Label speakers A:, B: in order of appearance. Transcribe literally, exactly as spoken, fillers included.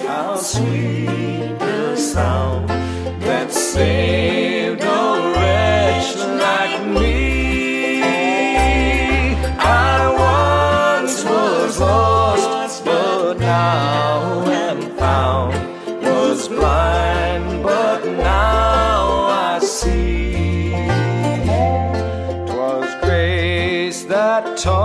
A: how sweet the sound that saved a wretch like me. I once was lost, but now am found, was blind, but now I see. 'Twas grace that taught